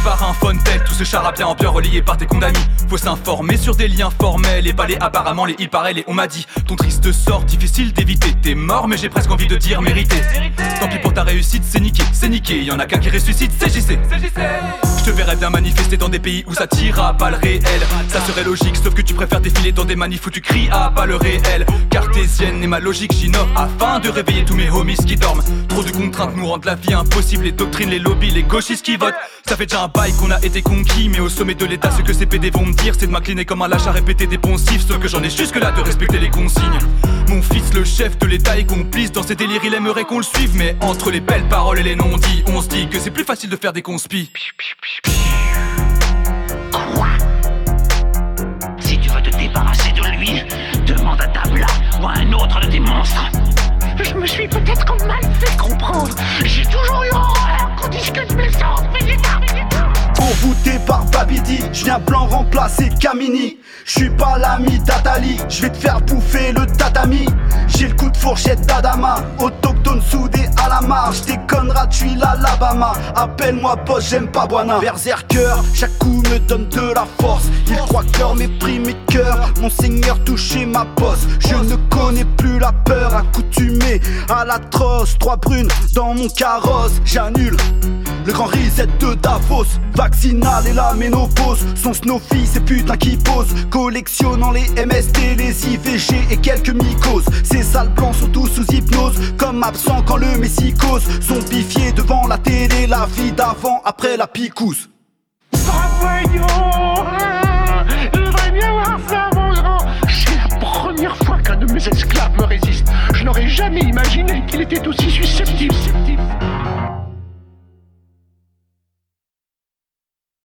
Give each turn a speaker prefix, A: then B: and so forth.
A: par un fontaine. Tout ce charabia en bien relié par tes condamnés. Faut s'informer sur des liens formels. Et balayer apparemment les il paraît et on m'a dit. Ton triste sort difficile d'éviter. T'es mort mais j'ai presque envie de dire mérité. Tant pis pour ta réussite, c'est niqué, y'en a qu'un qui ressuscite, c'est JC. Je te verrais bien manifester dans des pays où ça tire à balles réelles. Ça serait logique, sauf que tu préfères défiler dans des manifs où tu cries à balles réelles. Cartésienne et ma logique j'innove afin de réveiller tous mes homies qui dorment. Trop de contraintes nous rendent la vie impossible. Les doctrines, les lobbies, les gauchistes qui votent. Ça fait déjà un bail qu'on a été conquis. Mais au sommet de l'état, ce que ces PD vont me dire, c'est de m'incliner comme un lâche à répéter des poncifs. Ce que j'en ai jusque là de respecter les consignes. Mon fils, le chef de l'état est complice. Dans ses délires, il aimerait qu'on le suive. Mais entre les belles paroles et les non-dits, on se dit que c'est plus facile de faire des conspis.
B: Quoi? Si tu veux te débarrasser de lui, demande à Tabla ou à un autre de tes monstres. Je me suis peut-être mal fait comprendre. J'ai toujours eu horreur qu'on discute mes sortes,
C: Envoûté par Babidi, je viens blanc remplacer Kamini. Je suis pas l'ami d'Atali, je vais te faire bouffer le tatami. J'ai le coup de fourchette d'Adama, autochtone soudé à la marge. Déconnera, tu suis l'Alabama. Appelle-moi boss, j'aime pas Boana. Berserker, chaque coup me donne de la force. Il croit que leur mépris mes cœurs. Mon seigneur touchait ma bosse. Je ne connais plus la peur, accoutumé à l'atroce. 3 brunes dans mon carrosse, j'annule le grand reset de Davos. Vaccinal et la ménopause, son snowfi, ces putains qui posent. Collectionnant les MST, les IVG et quelques mycoses. Ces sales blancs sont tous sous hypnose, comme absents quand le messie cause. Zombifiés devant la télé, la vie d'avant, après la picouse.
B: Voyons, il devrait bien voir ça, mon grand. C'est la première fois qu'un de mes esclaves me résiste. Je n'aurais jamais imaginé qu'il était aussi suicidaire.